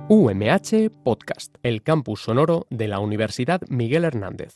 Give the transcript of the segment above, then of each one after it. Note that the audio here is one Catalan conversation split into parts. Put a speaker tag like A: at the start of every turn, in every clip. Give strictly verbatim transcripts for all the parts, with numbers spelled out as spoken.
A: U M H Podcast, el campus sonoro de la Universidad Miguel Hernández.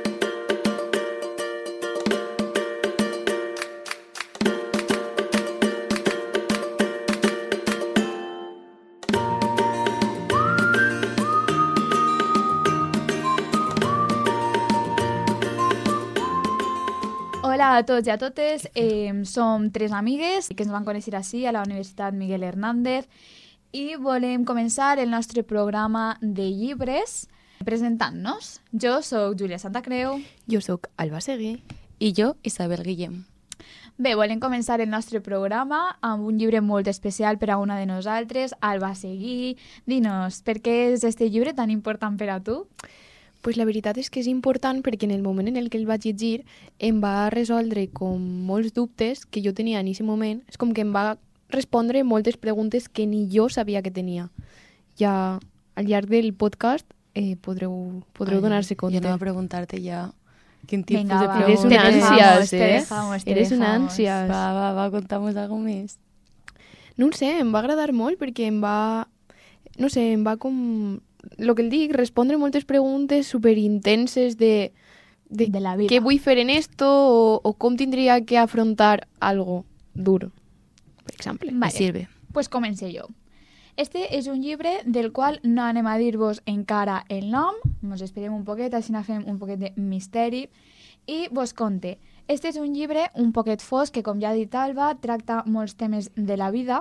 B: Hola a tots i a totes, eh, som tres amigues que ens van conèixer així a la Universitat Miguel Hernández i volem començar el nostre programa de llibres presentant-nos. Jo sóc Júlia Santacreu.
C: Jo sóc Alba Seguí.
D: I jo, Isabel Guillem.
B: Bé, volem començar el nostre programa amb un llibre molt especial per a una de nosaltres, Alba Seguí. Dinos, per què és este llibre tan important per a tu?
C: Pues la veritat és que és important perquè en el moment en el que el vaig llegir em va resoldre com molts dubtes que jo tenia en aquest moment. És com que em va respondre moltes preguntes que ni jo sabia que tenia. Ja al llarg del podcast eh, podreu, podreu donar-se compte.
D: Jo anava a preguntar-te ja quin tipus
B: Venga,
D: de
B: va.
D: preguntes.
C: Eres una ànsies,
B: te
C: eh?
B: dejamos, te
C: Eres una
B: dejamos.
C: ànsies.
D: Va, va, va, conta'm alguna més.
C: No ho sé, em va agradar molt perquè em va... No sé, em va com... Lo que el dic, respondre moltes preguntes superintenses de, de,
B: De la vida.
C: què vull fer en esto o, o com tindria que afrontar algo dur, per exemple.
B: Vale.
D: Me sirve.
B: Pues comencé jo. Este és un llibre del qual no anem a dir-vos encara el nom, ens esperem un poquet, així fem un poquet de misteri, i vos conte. Este és un llibre un poquet fosc que, com ja ha dit Alba, tracta molts temes de la vida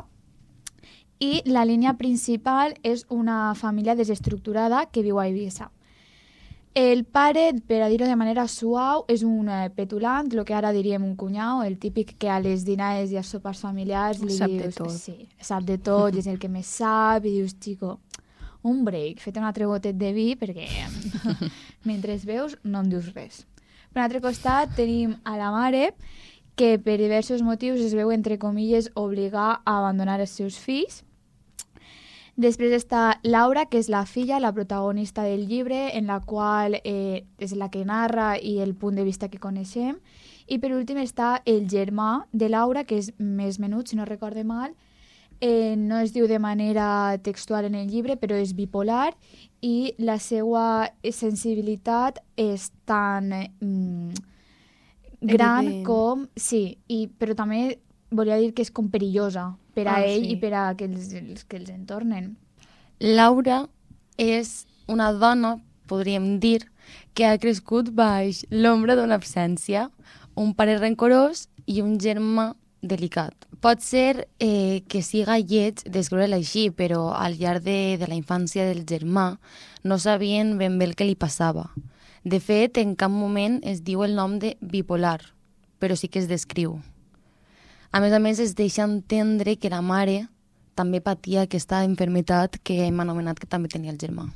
B: i la línia principal és una família desestructurada que viu a Eivissa. El pare, per a dir-ho de manera suau, és un eh, petulant, el que ara diríem un cunyau, el típic que a les dinades i als sopars familiars li
C: Sap de
B: dius...
C: tot.
B: Sí, sap de tot, i és el que més sap, i dius, xico, un break, feta un altre gotet de vi, perquè mentre veus no em dius res. Per un altre costat tenim a la mare, que per diversos motius es veu, entre comilles, obligar a abandonar els seus fills. Després està Laura, que és la filla, la protagonista del llibre, en la qual eh, és la que narra i el punt de vista que coneixem. I per últim està el germà de Laura, que és més menut, si no recorde mal. Eh, no es diu de manera textual en el llibre, però és bipolar i la seva sensibilitat és tan mm, gran
C: Evident.
B: com... Sí, i, però també volia dir que és com perillosa per a
C: Ah,
B: ell
C: sí.
B: i per a que els, els que els entornen.
D: Laura és una dona, podríem dir, que ha crescut baix l'ombra d'una absència, un pare rencorós i un germà delicat. Pot ser eh, que siga lleig descobrir-la així, però al llarg de, de la infància del germà no sabien ben bé el que li passava. De fet, en cap moment es diu el nom de bipolar, però sí que es descriu. A més a més, es deixa entendre que la mare també patia aquesta enfermetat que hem anomenat que també tenia el germà.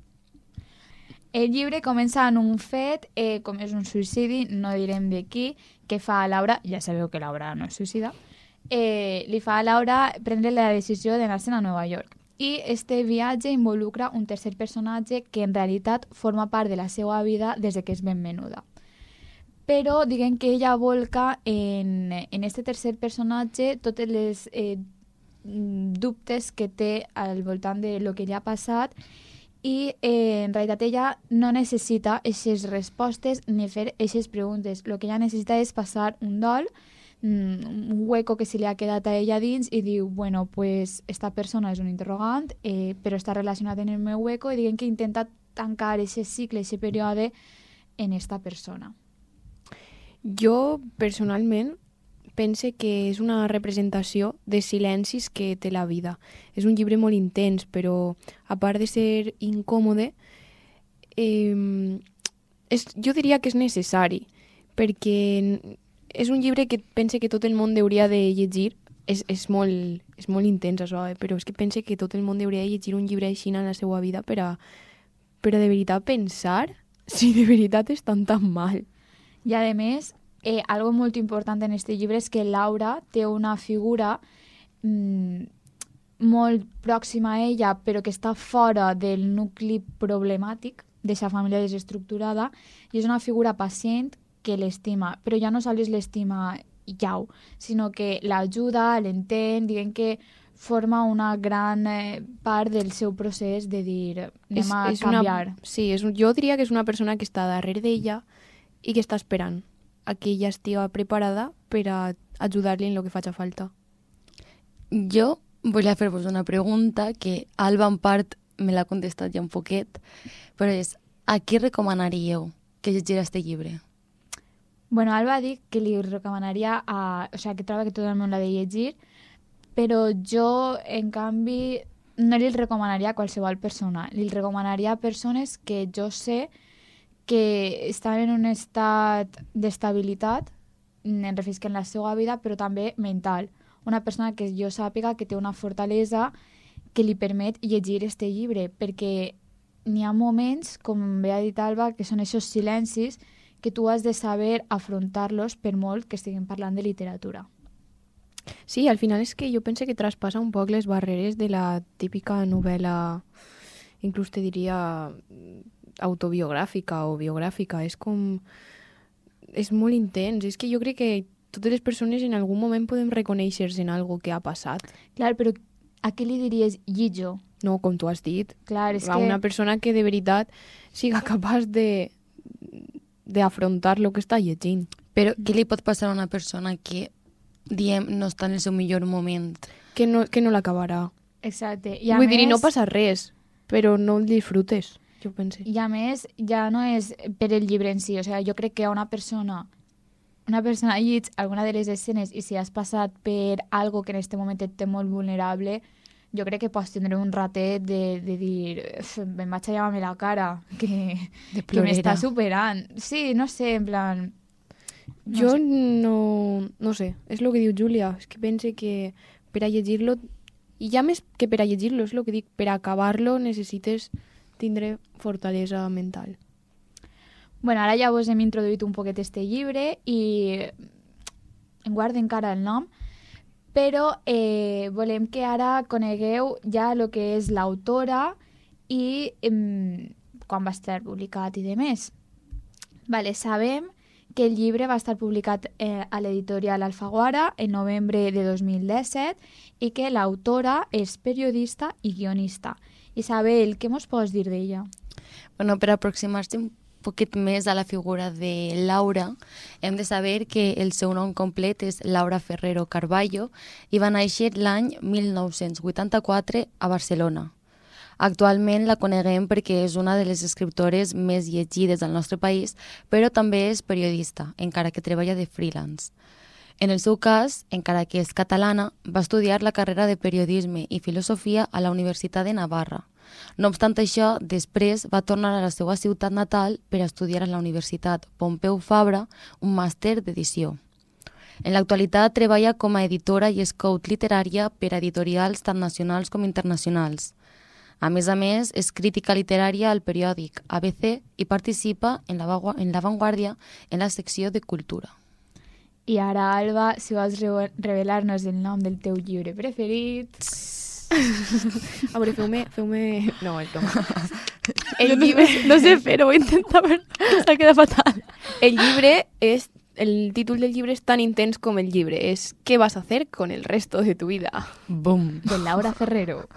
B: El llibre comença en un fet, eh, com és un suïcidi, no direm de qui, que fa a Laura, ja sabeu que Laura no és suïcida, eh, li fa a Laura prendre la decisió d'anar-se'n a Nova York. I este viatge involucra un tercer personatge que en realitat forma part de la seva vida des de que és ben menuda. Però diguem que ella volca en, en este tercer personatge totes les eh, dubtes que té al voltant de lo que li ha passat i eh, en realitat ella no necessita aquestes respostes ni fer aquestes preguntes. El que ella necessita és passar un dol, un hueco que se li ha quedat a ella dins i diu, bueno, pues esta persona és un interrogant, eh, però està relacionat en el meu hueco i diguem que intenta tancar aquest cicle, aquest període en esta persona.
C: Jo, personalment, pense que és una representació de silencis que té la vida. És un llibre molt intens, però a part de ser incòmode, eh, és, jo diria que és necessari, perquè és un llibre que pense que tot el món hauria de llegir. És, és, molt, és molt intens, això, eh? Però és que pense que tot el món hauria de llegir un llibre així en la seva vida per a, per a de veritat pensar si de veritat estan tan mal.
B: I a més, eh, algo molt important en este llibre és que Laura té una figura mm, molt pròxima a ella, però que està fora del nucli problemàtic d'aquesta família desestructurada, i és una figura pacient que l'estima, però ja no sols l'estima llau, sinó que l'ajuda, l'entén, diguem que forma una gran eh, part del seu procés de dir anem a canviar.
C: Una, sí, és un, jo diria que és una persona que està darrere d'ella i que està esperant a que ella estigui preparada per a ajudar-li en el que faci falta.
D: Jo volia fer-vos una pregunta que Alba en part me l'ha contestat ja un poquet, però és, a qui recomanaríeu que llegirà este llibre?
B: Bueno, Alba ha dit que li recomanaria a... O sigui, que troba que tot el món l'ha de llegir, però jo, en canvi, no li recomanaria a qualsevol persona. Li recomanaria a persones que jo sé que estan en un estat d'estabilitat, en refisc en la seva vida, però també mental. Una persona que jo sàpiga que té una fortalesa que li permet llegir este llibre, perquè n'hi ha moments, com bé ha dit Alba, que són aquests silencis que tu has de saber afrontar-los per molt que estiguem parlant de literatura.
C: Sí, al final és que jo penso que traspassa un poc les barreres de la típica novel·la, inclús te diria autobiogràfica o biogràfica. És com... És molt intens. És que jo crec que totes les persones en algun moment podem reconèixer-se en algo que ha passat.
B: Clar, però a què li diries llitjo?
C: No, com tu has dit.
B: Clar, és
C: a
B: que...
C: una persona que de veritat siga capaç de d'afrontar el que està llegint.
D: Però què li pot passar a una persona que, diem, no està en el seu millor moment?
C: Que no, que no l'acabarà.
B: Exacte. I a
C: Vull
B: més,
C: dir, no passa res, però no el disfrutes, jo penso.
B: I a més, ja no és per el llibre en si. O sigui, jo crec que a una persona una persona llig alguna de les escenes i si has passat per algo que en aquest moment et té molt vulnerable, jo crec que pots tindre un ratet de, de dir me'n vaig a llevar-me la cara, que, que m'està superant. Sí, no sé, en plan...
C: No jo sé. no, no sé, és el que diu Júlia, és que pense que per a llegir-lo, i ja més que per a llegir-lo, és el que dic, per a acabar-lo necessites tindre fortalesa mental.
B: Bueno, ara ja vos hem introduït un poquet este llibre i en guardo encara el nom, però eh, volem que ara conegueu ja el que és l'autora i eh, quan va estar publicat i de més. Vale, sabem que el llibre va estar publicat eh, a l'editorial Alfaguara en novembre de dos mil disset i que l'autora és periodista i guionista. Isabel, què mos pots dir d'ella?
D: Bueno, per aproximar-se un poquet més a la figura de Laura, hem de saber que el seu nom complet és Laura Ferrero Carballo i va néixer l'any mil nou-cents vuitanta-quatre a Barcelona. Actualment la coneguem perquè és una de les escriptores més llegides del nostre país, però també és periodista, encara que treballa de freelance. En el seu cas, encara que és catalana, va estudiar la carrera de periodisme i filosofia a la Universitat de Navarra. No obstant això, després va tornar a la seva ciutat natal per estudiar a la Universitat Pompeu Fabra un màster d'edició. En l'actualitat treballa com a editora i scout literària per a editorials tant nacionals com internacionals. A més a més, és crítica literària al periòdic A B C i participa en l'avantguàrdia en la secció de cultura.
B: I ara, Alba, si vols revelar-nos el nom del teu llibre preferit...
C: A veure, feu-me... Feu-me... No, és broma.
D: El llibre... No sé fer-ho, intenta ver... S'ha quedat fatal.
C: El llibre és... El títol del llibre és tan intens com el llibre. És ¿Qué vas a hacer con el resto de tu vida?
D: Boom.
B: De Laura Ferrero.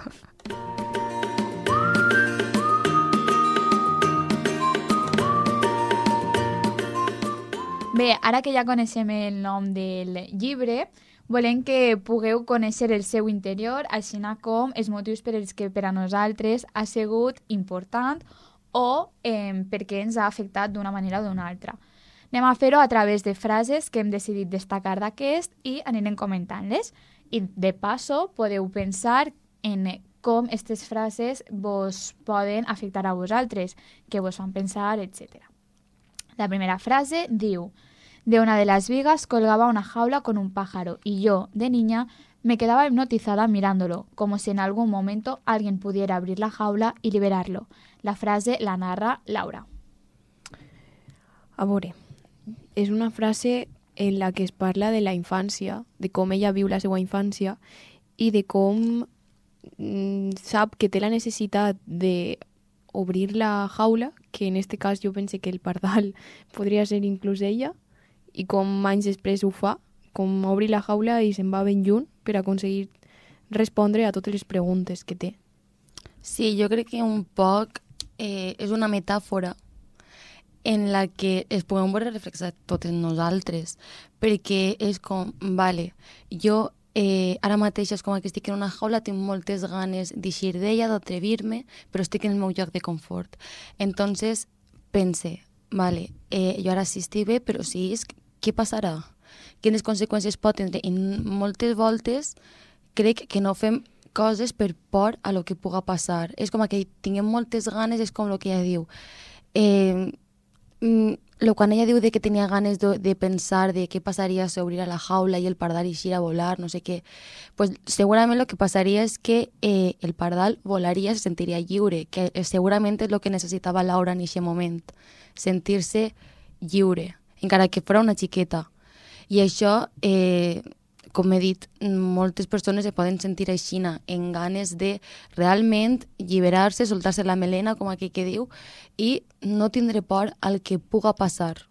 B: Bé, ara que ja coneixem el nom del llibre, volem que pugueu conèixer el seu interior, així com els motius per els que per a nosaltres ha sigut important o eh, perquè ens ha afectat d'una manera o d'una altra. Anem a fer-ho a través de frases que hem decidit destacar d'aquest i anirem comentant-les. I de passo podeu pensar en com aquestes frases vos poden afectar a vosaltres, que vos fan pensar, etcètera. La primera frase diu: de una de las vigas colgaba una jaula con un pájaro y yo, de niña, me quedaba hipnotizada mirándolo, como si en algún momento alguien pudiera abrir la jaula y liberarlo. La frase la narra Laura.
C: A veure, és una frase en la que es parla de la infància, de com ella viu la seva infància i de com mm, sap que té la necessitat de obrir la jaula, que en este cas jo pense que el pardal podria ser inclús ella, i com anys després ho fa, com obri la jaula i se'n va ben lluny per aconseguir respondre a totes les preguntes que té.
D: Sí, jo crec que un poc eh, és una metàfora en la que es podem veure reflexat totes nosaltres, perquè és com, vale, jo eh, ara mateix és com que estic en una jaula, tinc moltes ganes d'eixir d'ella, d'atrevir-me, però estic en el meu lloc de confort. Entonces pense, vale, eh, jo ara sí estic bé, però si és, què passarà? Quines conseqüències pot tindre? I moltes voltes crec que no fem coses per por a lo que puga passar. És com que tinguem moltes ganes, és com el que ella diu. Eh, lo quan ella diu de que tenia ganes de, de pensar de què passaria si obrira la jaula i el pardal eixir a volar, no sé què, pues segurament el que passaria és que eh, el pardal volaria, se sentiria lliure, que segurament és el que necessitava Laura en aquest moment, sentir-se lliure, encara que fos una xiqueta. I això, eh, com he dit, moltes persones se poden sentir aixina, en ganes de realment alliberar-se, soltar-se la melena, com aquell que diu, i no tindre por al que puga passar.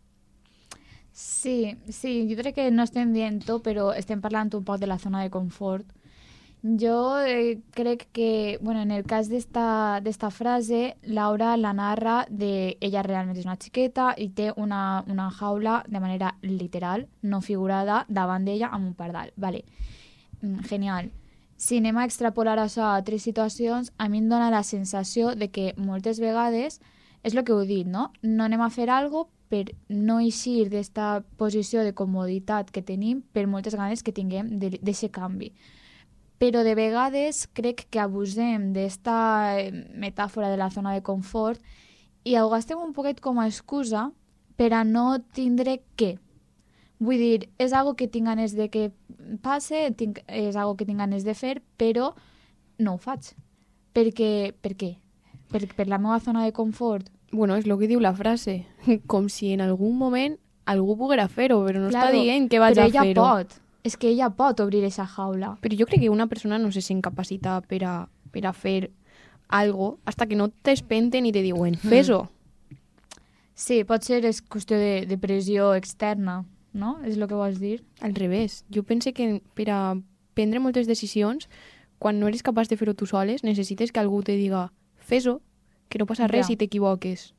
B: Sí, sí, jo crec que no estem dient-ho, però estem parlant un poc de la zona de confort. Jo eh, crec que, bueno, en el cas d'esta d'esta frase, Laura la narra de ella realment és una xiqueta i té una, una jaula de manera literal, no figurada, davant d'ella amb un pardal. Vale. Mm, genial. Si anem a extrapolar això a altres situacions, a mi em dóna la sensació de que moltes vegades, és el que heu dit, no? No anem a fer alguna cosa per no eixir d'esta posició de comoditat que tenim per moltes ganes que tinguem d'aquest canvi. Però de vegades crec que abusem d'esta metàfora de la zona de confort i ho gastem un poquet com a excusa per a no tindre què. Vull dir, és algo que tinc ganes de que passe, tinc, és algo que tinc ganes de fer, però no ho faig. Perquè, per què? Per, per la meva zona de confort?
C: Bueno, és el que diu la frase, com si en algun moment algú poguera fer-ho, però no
B: Claro,
C: està dient que vaig a
B: però
C: fer-ho.
B: ella pot. És que ella pot obrir aquesta jaula.
C: Però jo crec que una persona no se sent capacitada per a, per a fer algo hasta que no t'espenten i te diuen, fes-ho.
B: Sí, pot ser és qüestió de, de pressió externa, no? És el que vols dir?
C: Al revés. Jo pense que per a prendre moltes decisions, quan no eres capaç de fer-ho tu soles, necessites que algú te diga, fes-ho, que no passa res
B: Ja.
C: si t'equivoques.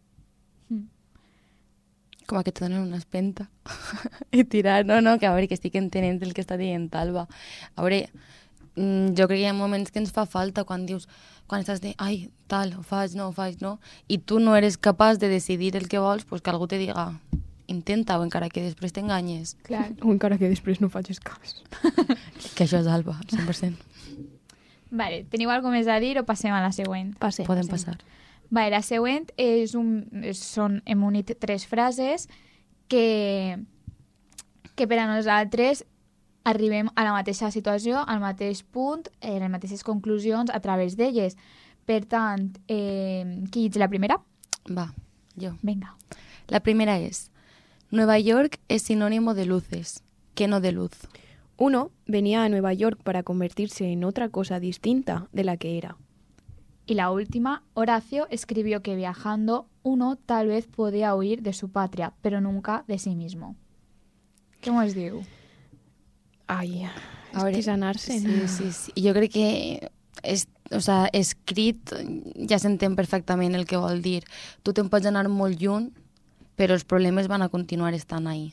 D: Com que te donen una espenta i tirar, no, no, que a veure, que estic entenent el que està dient Alba. A veure, mm, jo crec que hi ha moments que ens fa falta quan dius, quan estàs de, ai, tal, ho faig, no, ho faig, no, i tu no eres capaç de decidir el que vols, pues que algú te diga, intenta-ho, encara que després t'enganyes.
B: Clar.
C: O encara que després no facis cas.
D: Que això és Alba, al cent per cent.
B: Vale, teniu alguna més a dir o passem a la següent?
C: Passem.
D: Podem
C: passem.
D: passar.
B: Vale, la següent és un, és, són, hem unit tres frases que, que per a nosaltres arribem a la mateixa situació, al mateix punt, a les mateixes conclusions a través d'elles. Per tant, eh, qui és la primera?
D: Va, jo.
B: Venga.
D: La primera es, Nueva York es sinónimo de luces, que no de luz.
C: Uno venía a Nueva York para convertirse en otra cosa distinta de la que era.
B: Y la última, Horacio escribió que viajando uno tal vez podía huir de su patria, pero nunca de sí mismo. Què mos diu?
C: Ai,
D: A
C: és
D: veure,
C: que és anar-se'n.
D: Sí, sí, sí. Jo crec que és, o sea, escrit ja s'entén perfectament el que vol dir. Tu te'n pots anar molt lluny, però els problemes van a continuar estant ahí.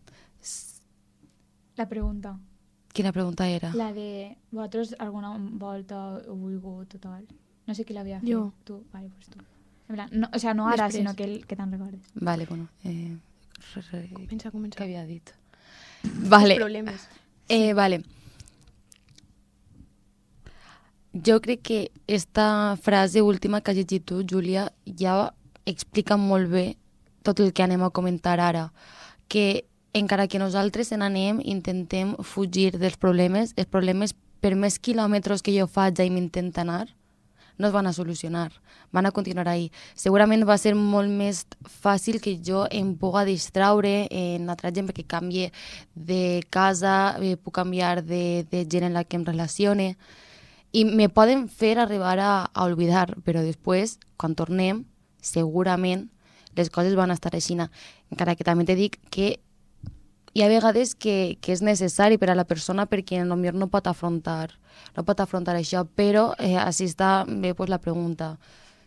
B: La pregunta.
D: Quina pregunta era?
B: La de vosaltres alguna volta heu volgut total. No sé qui l'havia fet.
C: Jo.
B: Tu, vale, pues tu. En plan, no, o sea, no ara,
C: Després.
B: sinó que, el, que te'n recordes.
D: Vale, bueno. Eh, re, re,
C: Comença, comença.
D: què havia dit? Vale.
C: Problemes.
D: Eh, vale. Jo crec que esta frase última que has llegit tu, Júlia, ja explica molt bé tot el que anem a comentar ara. Que encara que nosaltres se n'anem, intentem fugir dels problemes, els problemes, per més quilòmetres que jo faig i m'intenta anar, no es van a solucionar, van a continuar ahí. Segurament va ser molt més fàcil que jo em puga distraure en altra gent perquè canvie de casa, eh, puc canviar de, de gent en la que em relacione i me poden fer arribar a, a oblidar, però després, quan tornem, segurament les coses van estar així. Encara que també te dic que hi ha vegades que, que és necessari per a la persona perquè potser no pot afrontar, no pot afrontar això, però eh, així està bé pues, la pregunta.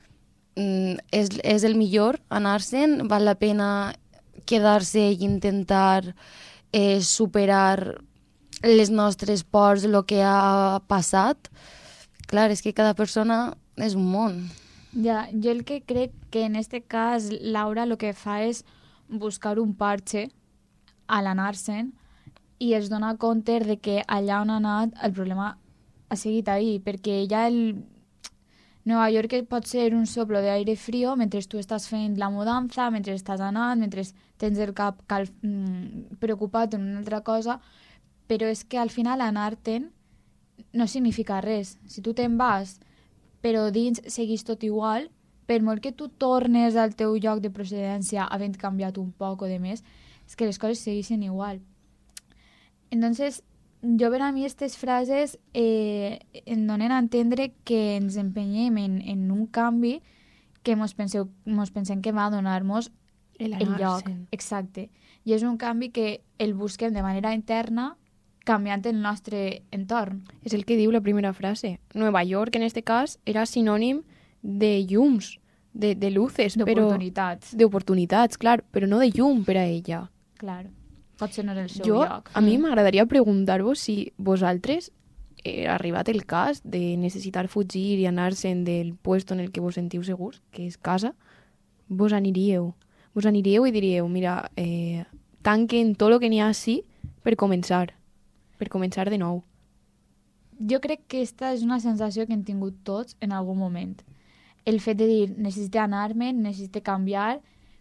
D: Mm, és, és el millor anar-se'n? Val la pena quedar-se i intentar eh, superar les nostres pors, el que ha passat? Clar, és que cada persona és un món.
B: Ja, jo el que crec que en este cas Laura el que fa és buscar un parche a l'anar-se'n i es dona compte de que allà on ha anat el problema ha seguit ahí, perquè ja el Nova York pot ser un soplo d'aire frío mentre tu estàs fent la mudança, mentre estàs anant, mentre tens el cap cal, mm, preocupat en una altra cosa, però és que al final anar-te'n no significa res. Si tu te'n vas però dins seguís tot igual, per molt que tu tornes al teu lloc de procedència havent canviat un poc o de més, és que les coses segueixen igual. Entonces, jo per a mi aquestes frases eh, em donen a entendre que ens empenyem en, en un canvi que mos, penseu, mos pensem que va a donar-nos
C: El
B: el lloc.
C: anar-se'n.
B: Exacte. I és un canvi que el busquem de manera interna canviant el nostre entorn.
C: És el que diu la primera frase. Nueva York, en este cas, era sinònim de llums, de, de luces, però...
B: D'oportunitats.
C: D'oportunitats, clar, però no de llum per a ella.
B: Clar. Potser no era el seu
C: Jo,
B: lloc.
C: a mi m'agradaria preguntar-vos si vosaltres eh, ha arribat el cas de necessitar fugir i anar-se'n del puesto en el que vos sentiu segurs, que és casa, vos aniríeu. Vos aniríeu i diríeu, mira, eh, tanquen tot el que n'hi ha així per començar, per començar de nou.
B: Jo crec que aquesta és una sensació que hem tingut tots en algun moment. El fet de dir, necessito anar-me, necessito canviar,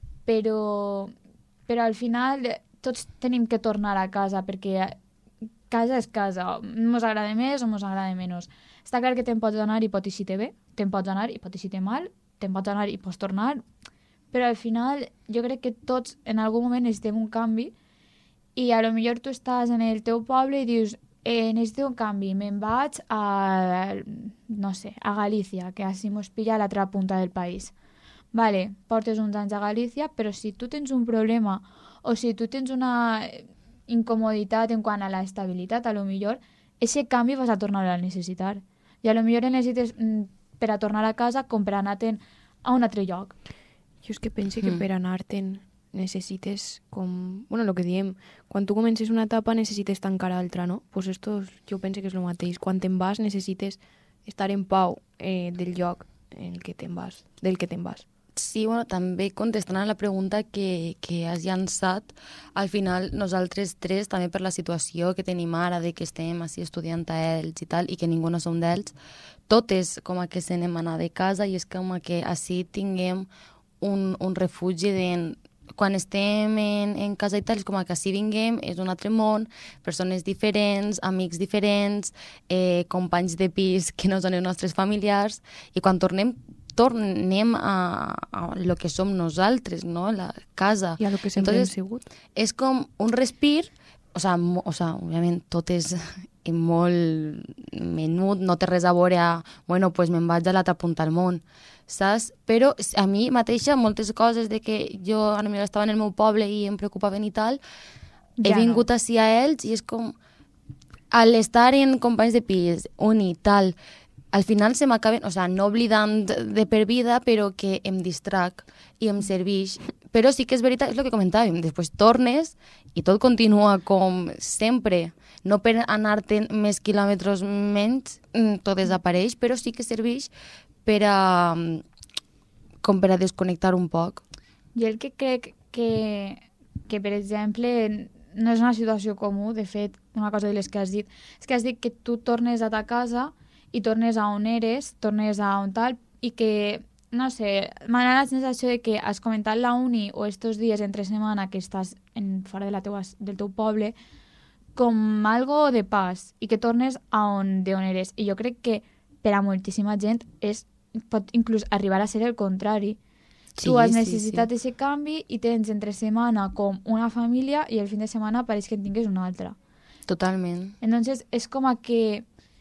B: però, però al final tots tenim que tornar a casa, perquè casa és casa. Mos agrada més o mos agrada menys. Està clar que te'n pots anar i pot eixir-te bé, te'n pots anar i pot eixir-te mal, te'n pots anar i pots tornar, però al final jo crec que tots en algun moment necessitem un canvi i a lo millor tu estàs en el teu poble i dius eh, necessito un canvi, me'n vaig a, no sé, a Galícia, que així mos pilla a l'altra punta del país. Vale, portes uns anys a Galícia, però si tu tens un problema o si tu tens una incomoditat en quant a la estabilitat, a lo millor, aquest canvi vas a tornar a necessitar. I a lo millor el necessites mm, per a tornar a casa com per anar-te'n a un altre lloc.
C: Jo és que penso que
D: Mm.
C: per anar-te'n necessites com... Bueno, el que diem, quan tu comences una etapa necessites tancar altra, no? Pues esto jo penso que és el mateix. Quan te'n vas necessites estar en pau eh, del lloc en el que te'n vas, del que te'n vas.
D: Sí, bueno, també contestant a la pregunta que, que has llançat, al final nosaltres tres, també per la situació que tenim ara, de que estem així estudiant a ells i tal, i que ningú no som d'ells, totes com a que se n'hem anat de casa i és com a que així tinguem un, un refugi de... Quan estem en, en casa i tal, és com que així vinguem, és un altre món, persones diferents, amics diferents, eh, companys de pis que no són els nostres familiars, i quan tornem, tornem a, a lo que som nosaltres, no? La casa.
C: I a lo que sempre
D: Entonces,
C: hem sigut.
D: és com un respir, o sea, mo, o sea, òbviament tot és molt menut, no té res a veure a, bueno, pues me'n vaig a l'altra punta del món, saps? Però a mi mateixa moltes coses de que jo a mi estava en el meu poble i em preocupaven i tal, he
B: Ja
D: vingut
B: no.
D: així a ells i és com, al estar en companys de pis, un i tal, al final se m'acaben, o sea, no oblidant de per vida, però que em distrac i em serveix. Però sí que és veritat, és el que comentàvem, després tornes i tot continua com sempre. No per anar-te'n més quilòmetres menys, mm, tot desapareix, però sí que serveix per a, com per a desconnectar un poc.
B: Jo el que crec que, que, per exemple, no és una situació comú, de fet, una cosa de les que has dit, és que has dit que tu tornes a ta casa i tornes a on eres, tornes a on tal, i que, no sé, m'ha donat la sensació de que has comentat la uni o estos dies entre setmana que estàs en, fora de la teua, del teu poble, com algo de pas, i que tornes a on, de on eres. I jo crec que per a moltíssima gent és, pot inclús arribar a ser el contrari.
D: Sí,
B: Tu has
D: sí,
B: necessitat
D: sí.
B: aquest canvi i tens entre setmana com una família i el fin de setmana pareix que en tingues una altra.
D: Totalment.
B: Entonces és com a que...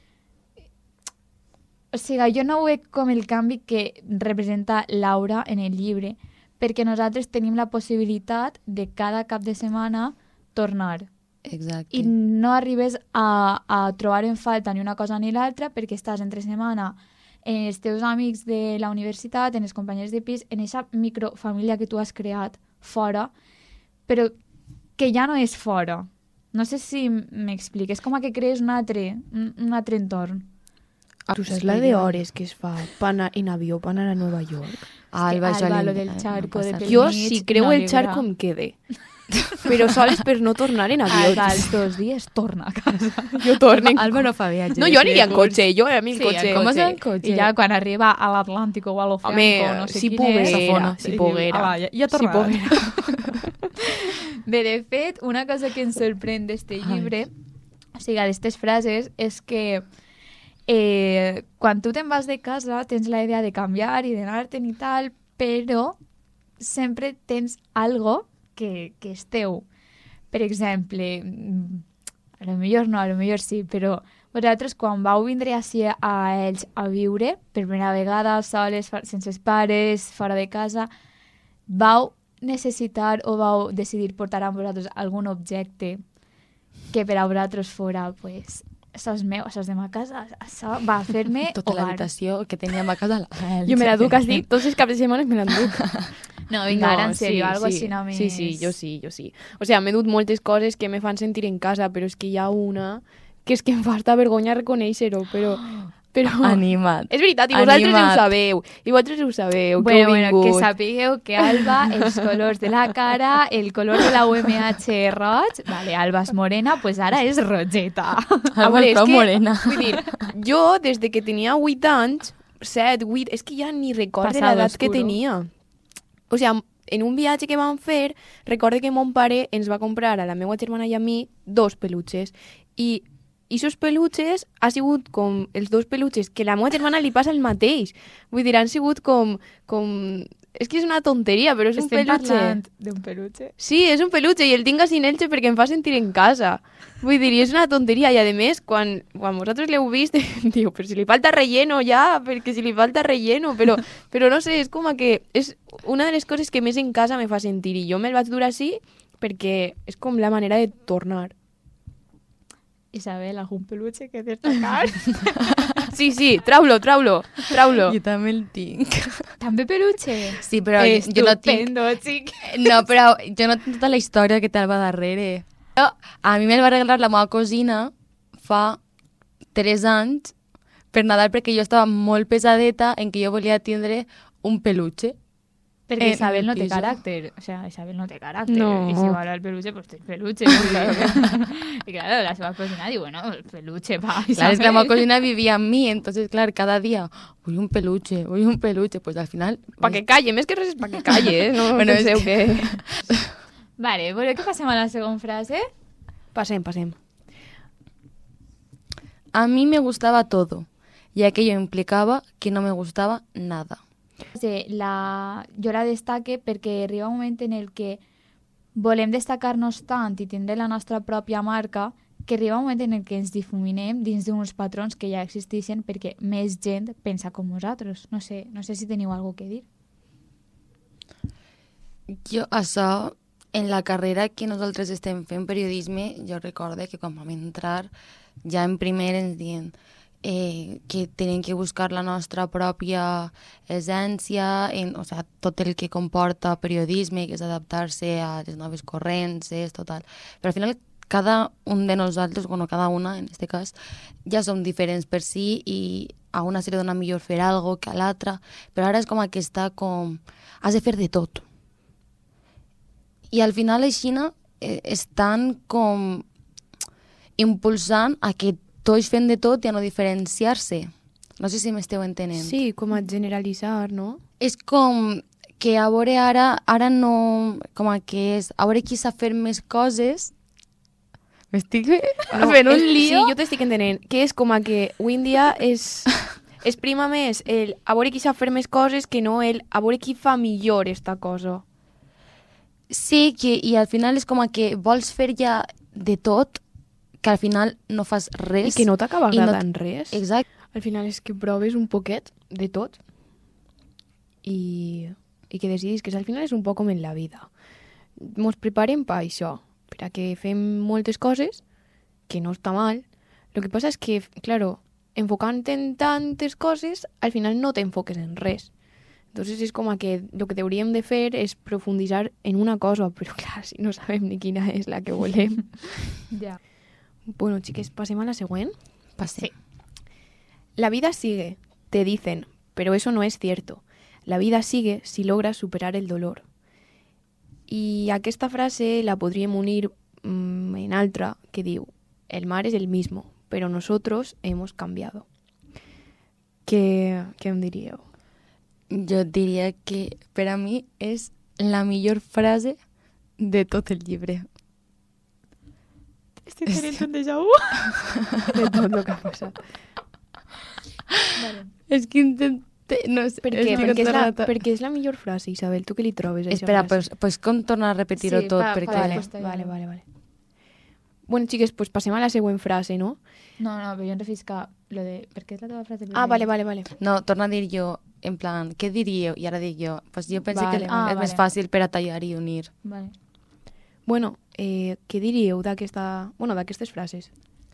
B: O sigui, jo no ho veig com el canvi que representa Laura en el llibre, perquè nosaltres tenim la possibilitat de cada cap de setmana tornar.
D: Exacte.
B: I no arribes a, a trobar en falta ni una cosa ni l'altra perquè estàs entre setmana en els teus amics de la universitat, en els companys de pis, en aquesta microfamília que tu has creat fora, però que ja no és fora. No sé si m'explico. És com que crees un altre, un, un altre entorn.
C: Tu saps la de hores que es fa pa anar en avió per anar a Nova York?
D: Alba,
B: Alba,
D: això
B: lo
D: li-
B: del
D: no
B: charco
D: passa
B: de
D: res.
B: pel
C: Jo,
B: mig,
C: si creu
B: no
C: el
B: li
C: charco,
B: agrada.
C: em quede. Però sols per no tornar en avió.
B: Alba, als dos dies torna a casa.
C: Jo torno en...
D: Alba no fa viatge.
C: No, jo aniria en cotxe, jo a mi el
B: Sí,
C: cotxe.
B: en
D: Com es
B: cotxe.
D: va en cotxe?
B: I ja quan arriba a l'Atlàntic o a l'Oceànico,
C: Home,
B: no sé
C: si
B: quin
C: poguera,
B: és,
C: Safona, si
B: i diu,
C: poguera.
B: "Ala, ja, ja
C: Si
B: tornarà".
C: poguera.
B: Bé, de fet, una cosa que ens sorprèn d'este llibre, o sigui, d'estes frases, és que eh, quan tu te'n vas de casa tens la idea de canviar i d'anar-te'n i tal, però sempre tens algo que, que és teu. Per exemple, mm, a lo millor no, a lo millor sí, però vosaltres quan vau vindre així a ells a viure, per primera vegada, soles, fa- sense els pares, fora de casa, vau necessitar o vau decidir portar amb vosaltres algun objecte que per a vosaltres fora, pues, això és meu, això és de ma casa, això va a fer-me
D: Tota
B: hogar.
D: l'habitació que teníem a casa. La...
C: Jo me la duc, has dit, tots els caps de setmana me l'enduc.
B: No, vinga, ara en sèrio, algo així no més...
C: Sí, sí, jo sí, jo sí. O sea, m'he dut moltes coses que me fan sentir en casa, però és que hi ha una que és que em fa hasta vergonya reconèixer-ho, però... però...
D: Animat.
C: És veritat, i vosaltres
D: Animat.
C: ho sabeu, i vosaltres ho sabeu, que
B: Bueno,
C: heu
B: bueno,
C: vingut.
B: que sapigueu que Alba, els colors de la cara, el color de la U M H roig, vale, Alba és morena, pues ara és rogeta.
C: A
D: Alba
C: veure,
D: és prou
C: és que,
D: morena.
C: vull dir, jo des de que tenia vuit anys, set, vuit, és que ja ni recordo
B: Passado
C: l'edat que
B: oscuro.
C: tenia. O sigui, en un viatge que vam fer, recorde que mon pare ens va comprar a la meva germana i a mi dos peluches. I i esos peluches ha sigut com els dos peluches que la meva germana li passa el mateix. Vull dir, han sigut com... com... És que és una tonteria, però és un
B: Estem
C: peluche.
B: parlant d'un peluche.
C: Sí, és un peluche i el tinc a Sinelche perquè em fa sentir en casa. Vull dir, i és una tonteria. I a més, quan, quan vosaltres l'heu vist, diu, però si li falta relleno ja, perquè si li falta relleno, però, però no sé, és com que és una de les coses que més en casa me fa sentir. I jo me'l vaig dur així perquè és com la manera de tornar.
B: Isabel, algun peluche que destacar?
C: Sí, sí, trau-lo, trau-lo, trau-lo.
D: Jo també el tinc.
B: També peluche?
D: Sí, però jo no tinc...
B: Estupendo, xic.
D: No, però jo no tinc tota la història que té Alba darrere. Però a mi me'l va regalar la meva cosina fa tres anys per Nadal perquè jo estava molt pesadeta en que jo volia tindre un peluche.
B: Perquè
D: En
B: Isabel
D: el
B: no té
D: piso.
B: caràcter. O sea, Isabel no té caràcter.
C: No.
B: Y si va al peluche, pues té peluche. Y claro, la seva cocina diu, bueno, el peluche pa Isabel.
D: Claro, es que la meva cosina vivia amb mi, entonces, clar, cada dia, vull un peluche, vull un peluche, pues al final...
C: Pa que calle, més que res és pa que calle, eh? No
D: Bueno,
C: penseu
D: és
C: que...
B: Vale, voleu que passem a la segona frase?
C: Passem, passem.
D: A mí me gustaba todo, y aquello implicaba que no me gustaba nada.
B: Sí, la... Jo la destaque perquè arriba un moment en el que volem destacar-nos tant i tindre la nostra pròpia marca que arriba un moment en el que ens difuminem dins d'uns patrons que ja existeixen perquè més gent pensa com nosaltres. No sé, no sé si teniu alguna que dir.
D: Jo, això, en la carrera que nosaltres estem fent periodisme, jo recordo que quan vam entrar, ja en primer ens diuen eh, que tenim que buscar la nostra pròpia essència, en, o sea, tot el que comporta periodisme, que és adaptar-se a les noves corrents, és total. Però al final cada un de nosaltres, bueno, cada una en este cas, ja som diferents per si i a una se li dona millor fer algo que a l'altra, però ara és com que està com... Has de fer de tot. I al final així eh, estan com impulsant a que tots fent de tot i a no diferenciar-se. No sé si m'esteu entenent.
C: Sí, com a generalitzar, no?
D: És com que a veure ara, ara no... Com que és... A veure qui sap fer més coses... M'estic
C: No,
D: fent un
C: és-
D: lío?
C: Sí, jo t'estic entenent. Que és com a que avui en dia és... es prima més el a veure qui sap fer més coses que no el a veure qui fa millor esta cosa.
D: Sí, que, i al final és com que vols fer ja de tot, que al final no fas res.
C: I que no t'acaba
D: i no
C: agradant res.
D: Exacte.
C: Al final és que proves un poquet de tot i, i que decidis que al final és un poc com en la vida. Mos preparem per això per a que fem moltes coses, que no està mal. Lo que passa és que, claro, enfocant en tantes coses, al final no t'enfoques en res. Entonces és com que el que hauríem de fer és profunditzar en una cosa, però clar, si no sabem ni quina és la que volem.
B: Ja.
C: Bueno, chiques, pasem a la següent.
D: Pasé.
C: La vida sigue, te dicen, pero eso no es cierto. La vida sigue si logras superar el dolor. I aquesta frase la podríem unir mmm, en altra que diu: el mar es el mismo, pero nosotros hemos cambiado. Què, què em diríeu?
D: Jo diria que per a mi és la millor frase de tot el llibre.
B: Estic tenint un déjà vu.
C: De tot el que ha passat.
B: Vale.
D: És que intenté... No sé,
C: Per què?
D: estic
C: Perquè és, la,
D: aterrada.
C: perquè és la millor frase, Isabel. Tu què li trobes? a eixa
D: Espera,
C: frase?
D: pues, pues com tornar a repetir-ho
B: Sí,
D: tot?
B: fa- fa
D: perquè...
C: Vale,
B: resposta, ja.
C: vale, vale, vale. Bueno, xiques, pues passem a la següent frase, no?
B: No, no, però jo em refisca lo de... Per què és la teva frase?
C: Ah, vale, vale, vale.
D: No, torna a dir jo, en plan, què diríeu? I ara dic jo. Pues jo penso
C: Vale,
D: que
B: vale.
D: és
B: Ah,
D: més
B: vale.
D: fàcil per a tallar i unir.
B: Vale.
C: Bueno, eh, què diríeu d'aquesta... Bueno, d'aquestes frases?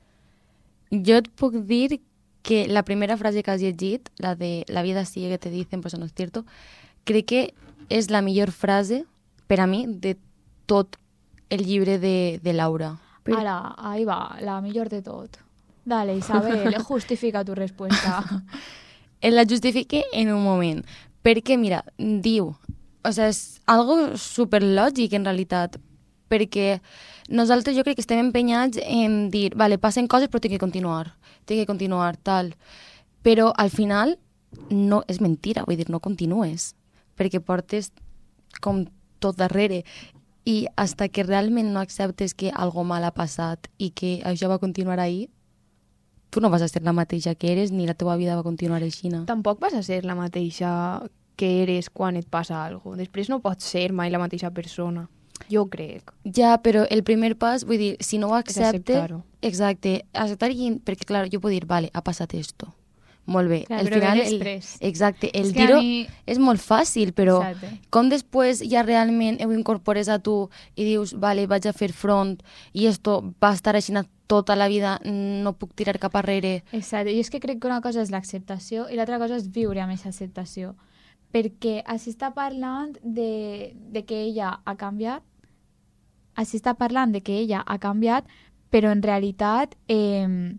D: Jo et puc dir que la primera frase que has llegit, la de la vida sigue que te dicen, pues no es cierto, crec que és la millor frase, per a mi, de tot el llibre de, de Laura.
C: Però-
B: Ara, ahí va, la millor de tot. Dale, Isabel, justifica tu respuesta.
D: El la justifique en un moment. Perquè, mira, diu... O sigui, és algo superlògic, en realitat. Perquè nosaltres jo crec que estem empenyats en dir, vale, passen coses però tinc que continuar, tinc que continuar, tal. Però al final no és mentira, vull dir, no continues, perquè portes com tot darrere. I hasta que realment no acceptes que algo mal ha passat i que això va continuar ahir, tu no vas a ser la mateixa que eres ni la teva vida va continuar així. No?
C: Tampoc vas a ser la mateixa que eres quan et passa alguna cosa. Després no pots ser mai la mateixa persona. Jo crec.
D: Ja, però el primer pas, vull dir, si no ho
C: És
D: accepte...
C: acceptar-ho.
D: Exacte, acceptar i... Perquè, clar, jo puc dir, vale, ha passat esto. Molt bé.
B: Clar,
D: al
B: però
D: final,
B: ve
D: el,
B: després.
D: exacte, el
B: És que a
D: dir-ho
B: mi-
D: és molt fàcil, però
B: Exacte.
D: com després ja realment ho incorpores a tu i dius, vale, vaig a fer front i esto va estar així tota la vida, no puc tirar cap arrere.
B: Exacte, jo és que crec que una cosa és l'acceptació i l'altra cosa és viure amb aquesta acceptació. Perquè així està parlant de, de que ella ha canviat, així està parlant de que ella ha canviat, però en realitat eh,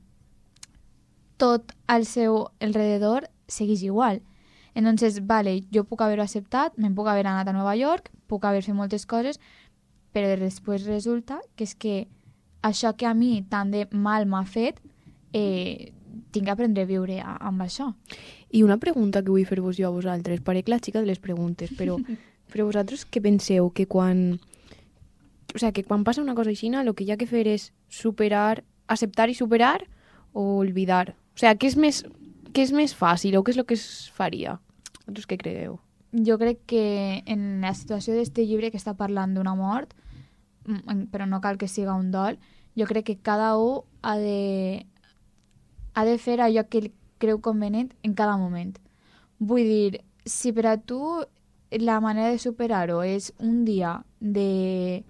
B: tot al seu alrededor segueix igual. Entonces, vale, jo puc haver-ho acceptat, me'n puc haver anat a Nova York, puc haver fet moltes coses, però després resulta que és que això que a mi tant de mal m'ha fet, eh, tinc que aprendre a viure a, amb això.
C: I una pregunta que vull fer-vos jo a vosaltres. Parec la xica de les preguntes, però, però vosaltres què penseu? Que quan... O sea, que quan passa una cosa així, el que hi ha que fer és superar, acceptar i superar o olvidar? O sea, què és més, què és més fàcil o què és el que es faria? Vosaltres què creeu?
B: Jo crec que en la situació d'este llibre que està parlant d'una mort, mm, però no cal que siga un dol, jo crec que cada un ha de, ha de fer allò que ell creu convenient en cada moment. Vull dir, si per a tu la manera de superar-ho és un dia de,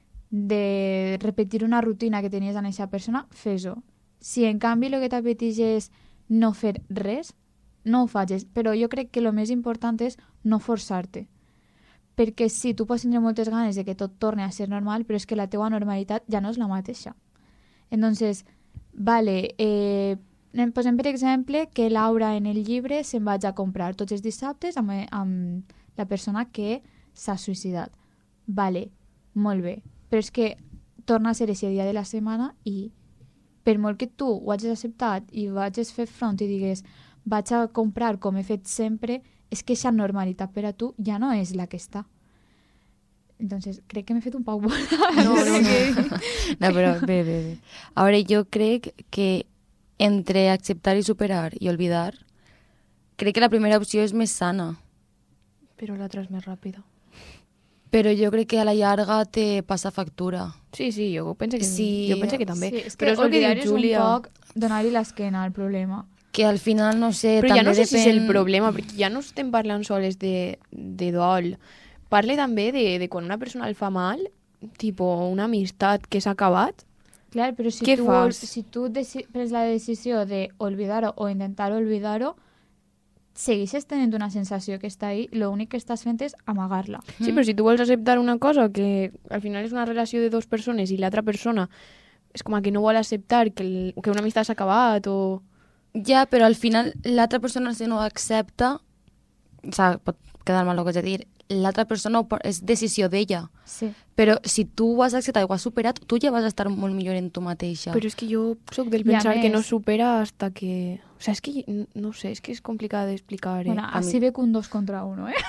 B: de repetir una rutina que tenies amb aquesta persona, fes-ho. Si en canvi el que t'apeteix és no fer res, no ho facis, però jo crec que el més important és no forçar-te. Perquè sí, tu pots tindre moltes ganes de que tot torni a ser normal, però és que la teua normalitat ja no és la mateixa. Entonces, vale, eh, posem per exemple que Laura en el llibre se'n vaig a comprar tots els dissabtes amb, amb la persona que s'ha suïcidat. Vale, molt bé, però és que torna a ser aquest dia de la setmana i per molt que tu ho hagis acceptat i vagis fer front i digues vaig a comprar com he fet sempre, és que aquesta normalitat per a tu ja no és la que està. Entonces, crec que m'he fet un poc bona.
C: No, no, no.
D: No, però bé, bé, bé. A veure, jo crec que entre acceptar i superar i olvidar, crec que la primera opció és més sana.
C: Però l'altra és més ràpida.
D: Però jo crec que a la llarga te passa factura.
C: Sí, sí, jo penso que,
D: Sí.
C: jo penso que també.
B: Sí, és que
C: però és el que
B: oblidar
C: diu
B: és
C: Júlia.
B: un poc donar-hi l'esquena al problema.
D: Que al final, no sé,
C: Però ja
D: també
C: no sé
D: depèn...
C: si és el problema, perquè ja no estem parlant soles de, de dol. Parle també de, de quan una persona el fa mal tipo, una amistat que s'ha acabat,
B: Clar, però si
C: Què
B: tu,
C: fas?
B: si tu deci prens la decisió de olvidar-ho o intentar olvidar-ho, segueixes tenint una sensació que està ahí, l'únic que estàs fent és amagar-la.
C: sí, però si tu vols acceptar una cosa que al final és una relació de dues persones i l'altra persona és com a que no vol acceptar que, el, que una amistat s'ha acabat o...
D: Ja, però al final l'altra persona si no ho accepta, o sigui, pot quedar mal el que has de dir, l'altra persona ho po- és decisió d'ella.
B: Sí.
D: Però si tu ho has acceptat i ho has superat, tu ja vas estar molt millor en tu mateixa.
C: Però és que jo sóc del
B: I a
C: pensar que no
B: més-
C: supera hasta que... O sea, és que n- no sé, és que és complicat d'explicar. Eh?
B: Bueno,
D: a
B: así
D: mi-
B: ve que un dos contra uno, ¿eh?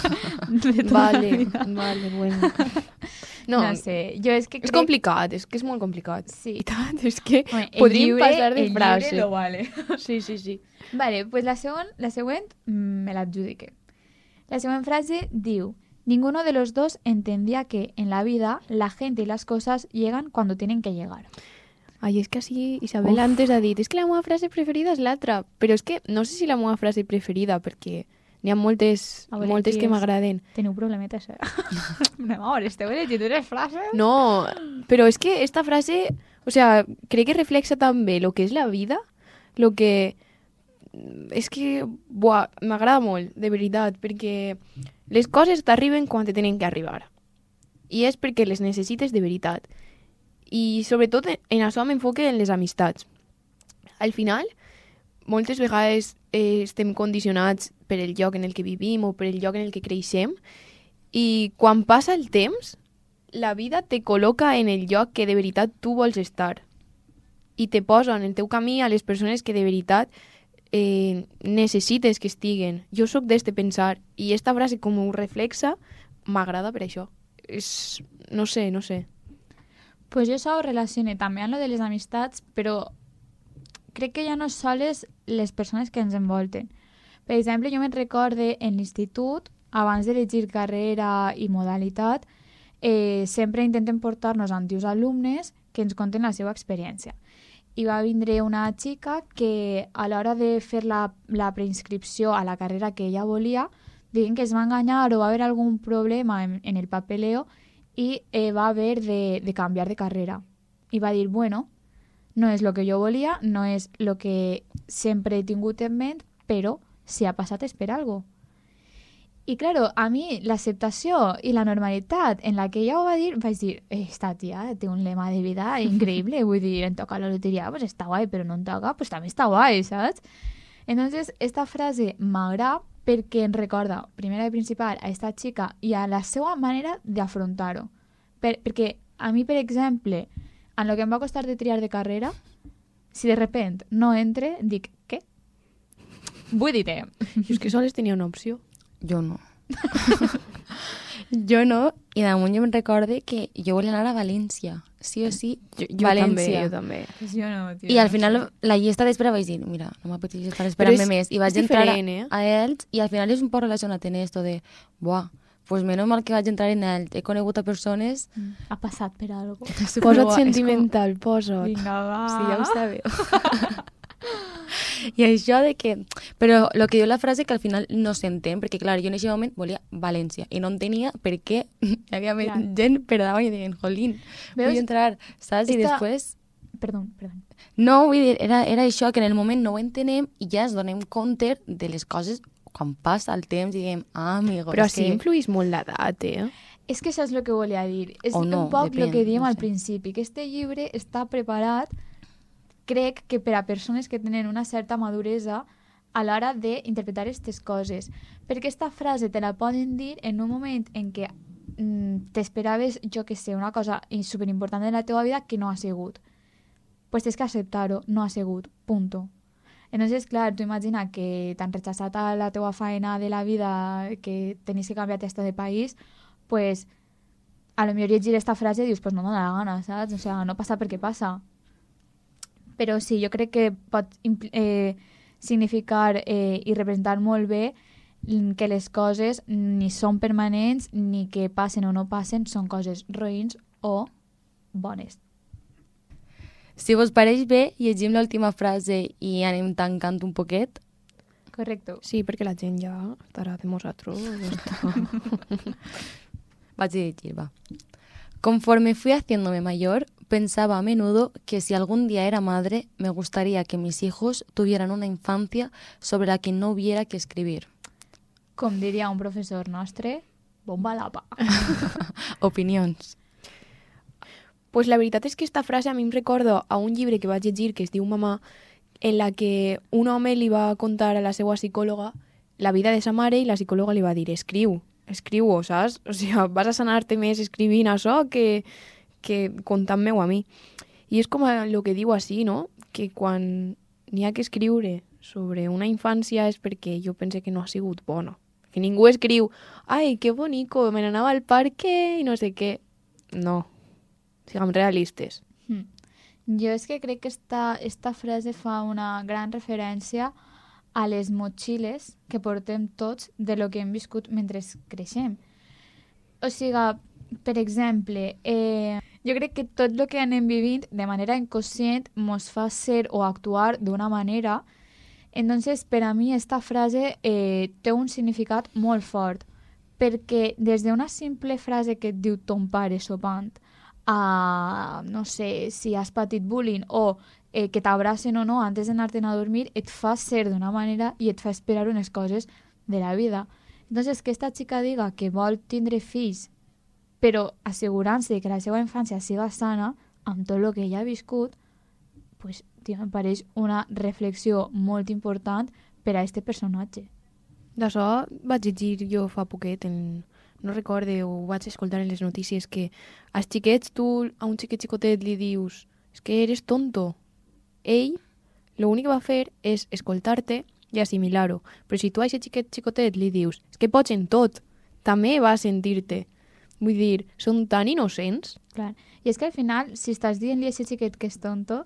B: De toda la
C: Vale,
B: vida.
C: vale, bueno. No,
B: No sé, jo és que
C: és
B: crec...
C: complicat, és que és molt complicat.
B: Sí.
C: I tant, és que
B: Home, el
C: podríem
B: lliure-
C: passar de
B: el
C: frase.
B: llibre lo vale.
C: Sí, sí, sí.
B: Vale, pues la, segon, la següent mm, me l'adjudique. La següent frase diu: ninguno de los dos entendía que en la vida la gente y las cosas llegan cuando tienen que llegar.
C: Ai, és que així Isabel
D: Uf.
C: antes ha dit és que la meva frase preferida és l'altra, però és que no sé si la meva frase preferida, perquè n'hi ha moltes,
B: A veure,
C: moltes
B: qui
C: que
B: és?
C: m'agraden.
B: Teniu problemetes, eh? No, amor, esteu llegint unes frases?
C: No, però és que esta frase, o sea, crec que reflexa també lo que és la vida, lo que... És que, buah, m'agrada molt, de veritat, perquè les coses t'arriben quan te tenen que arribar. I és perquè les necessites de veritat. I sobretot en això m'enfoque en les amistats. Al final, moltes vegades eh, estem condicionats per el lloc en el que vivim o per el lloc en el que creixem i quan passa el temps, la vida te col·loca en el lloc que de veritat tu vols estar i te posa en el teu camí a les persones que de veritat eh, necessites que estiguen. Jo sóc d'este pensar i esta frase com ho reflexa m'agrada per això. És... no sé, no sé.
B: Pues jo això ho relaciono també amb lo de les amistats, però crec que ja no soles les persones que ens envolten. Per exemple, jo me'n recorde en l'institut, abans d'elegir carrera i modalitat, eh, sempre intenten portar-nos antius alumnes que ens conten la seva experiència. I va vindre una xica que a l'hora de fer la, la preinscripció a la carrera que ella volia, diuen que es va enganyar o va haver algun problema en, en el papeleo i eh, va haver de, de canviar de carrera. I va dir, bueno, no és el que jo volia, no és el que sempre he tingut en ment, però si ha passat és per algo. I, claro, a mi l'acceptació i la normalitat en la que ella ho va dir, vaig dir, esta tia té un lema de vida increïble, vull dir, em toca la loteria, pues està guai, però no em toca, pues també està guai, saps? Entonces, esta frase m'agrada perquè em recorda, primera i principal, a esta xica i a la seva manera d'afrontar-ho. Per, perquè a mi, per exemple, en el que em va costar de triar de carrera, si de repent no entre, dic, què? Vull dir-te.
C: Jo és que sols tenia una opció.
D: Jo no. jo no, i damunt jo em recorde que jo volia anar a València. Sí o sí,
C: Jo, jo
D: València.
C: també, jo també.
B: Pues jo no, tio.
D: I al
B: no
D: final
B: sé.
D: la llista d'espera vaig dir, mira, no m'apeteix estar esperant-me
C: és-
D: més. I vaig
C: és
D: entrar a,
C: diferent, eh?
D: a Elx i al final és un poc relacionat en esto de, buah, pues menos mal que vaig entrar en Elx. He conegut a persones...
B: Mm, Ha passat per algo.
C: Posa't
D: superguai.
C: sentimental, posa't.
B: Vinga, va.
D: Sí, ja ho sabeu. I això de que... Però el que diu la frase que al final no s'entén, perquè clar, jo en aquest moment volia València i no entenia per què hi havia
B: Clar.
D: gent per davant i deien, jolín,
B: Veus?
D: vull entrar, saps? I
B: Esta-
D: després...
B: Perdó, perdó.
D: No, vull dir, era, era això, que en el moment no ho entenem i ja ens donem compte de les coses quan passa el temps i diem, ah, amigo,
C: Però
D: és
C: sí
D: que...
C: influís molt l'edat, eh?
B: És que això és el que volia dir. És
D: O no,
B: un poc el
D: depèn,
B: que diem
D: no
B: al
D: sé.
B: principi, que este llibre està preparat, crec que per a persones que tenen una certa maduresa a l'hora d'interpretar aquestes coses. Perquè esta frase te la poden dir en un moment en què mm, t'esperaves, jo que sé, una cosa superimportant en la teva vida que no ha sigut. Pues tens que acceptar-ho, no ha sigut, punto. Entonces, clar, tu imagina que t'han rechazat a la teva feina de la vida, que tenis que canviar esto de país, pues a lo millor llegir esta frase i dius, pues no me da la gana, saps? O sea, no passa perquè passa. Però sí, jo crec que pot impl- eh, significar eh, i representar molt bé mm, que les coses ni són permanents, ni que passen o no passen, són coses roïns o bones.
D: Si vos pareix bé, llegim l'última frase i anem tancant un poquet.
B: Correcto.
C: Sí, perquè la gent ja estarà de nosaltres. Ja està.
D: Vaig a llegir, va. Conforme fui haciéndome mayor, pensaba a menudo que si algún día era madre, me gustaría que mis hijos tuvieran una infancia sobre la que no hubiera que escribir.
B: Com diria un professor nostre, bomba lapa.
D: Opinions.
C: Pues la veritat és que esta frase a mi em recorda a un llibre que vaig llegir que es diu Mamà, en la que un home li va contar a la seva psicòloga la vida de sa mare i la psicòloga li va dir escriu, escriu-ho, saps? O sigui, vas a sanar-te més escrivint això que, que contant-me-ho a mi. I és com el que diu així, no? Que quan n'hi ha que escriure sobre una infància és perquè jo pense que no ha sigut bona. Que ningú escriu, ai, que bonico, me n'anava al parque i no sé què. No, siguem realistes.
B: Mm. Jo és que crec que esta, esta frase fa una gran referència a les motxilles que portem tots de lo que hem viscut mentre creixem. O sigui, per exemple, eh, jo crec que tot el que anem vivint de manera inconscient mos fa ser o actuar d'una manera. Entonces, per a mi, esta frase eh, té un significat molt fort, perquè des d'una simple frase que et diu ton pare sopant a, no sé, si has patit bullying o eh, que t'abracen o no antes d'anar-te'n a dormir, et fa ser d'una manera i et fa esperar unes coses de la vida. Entonces, que esta xica diga que vol tindre fills, però assegurant-se que la seva infància siga sana, amb tot el que ella ha viscut, pues, tio, em pareix una reflexió molt important per a este personatge.
C: D'això vaig llegir jo fa poquet, en... no recorde, ho vaig escoltar en les notícies, que als xiquets tu a un xiquet xicotet li dius és que eres tonto. Ell, l'únic que va fer és escoltar-te i assimilar-ho. Però si tu a aquest xiquet xicotet li dius és que pots en tot, també va sentir-te. Vull dir, són tan innocents.
B: Clar. I és que al final, si estàs dient-li a aquest xiquet que és tonto,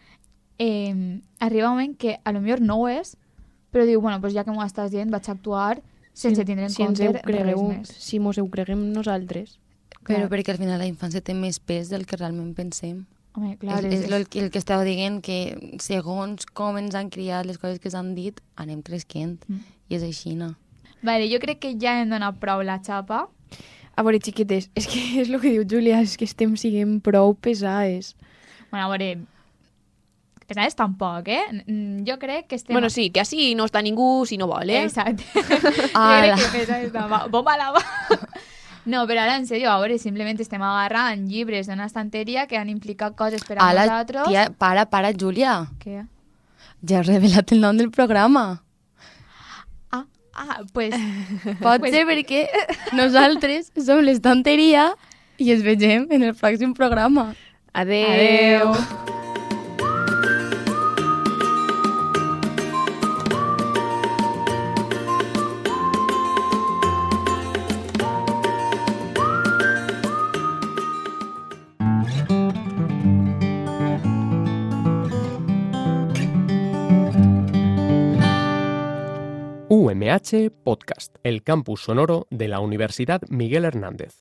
B: eh, arriba un moment que a lo millor no ho és, però diu, bueno, pues ja que m'ho estàs dient, vaig actuar sense tindre en
C: si
B: compte
C: ens cregueu,
B: res més.
C: si mos ho creguem nosaltres.
D: Però
B: Clar.
D: perquè al final la infància té més pes del que realment pensem.
B: Home, clar,
D: és, és, el, el que estava dient, que segons com ens han criat, les coses que s'han dit, anem creixent.
B: Mm.
D: I és així, no?
B: Vale, jo crec que ja hem donat prou la xapa.
C: A veure, xiquetes, és que és el que diu Júlia, és que estem siguent prou pesades.
B: Bueno, a veure, pesades tampoc, eh? Mm, Jo crec que estem...
C: Bueno, sí, que així no està ningú si no vol, eh?
B: Exacte. Jo
D: Ala.
B: crec que pesades tampoc. Bomba lava. No, però ara, en sèrio, a veure, simplement estem agarrant llibres d'una estanteria que han implicat coses per a
D: Ala,
B: nosaltres.
D: tia, para, para, Júlia.
B: Què?
D: Ja has revelat el nom del programa.
B: Ah, ah, pues...
D: Pot
B: Pues-
D: ser perquè nosaltres som l'estanteria i ens vegem en el pròxim programa.
C: Adeu.
B: Adeu.
A: U M H Podcast, el campus sonoro de la Universidad Miguel Hernández.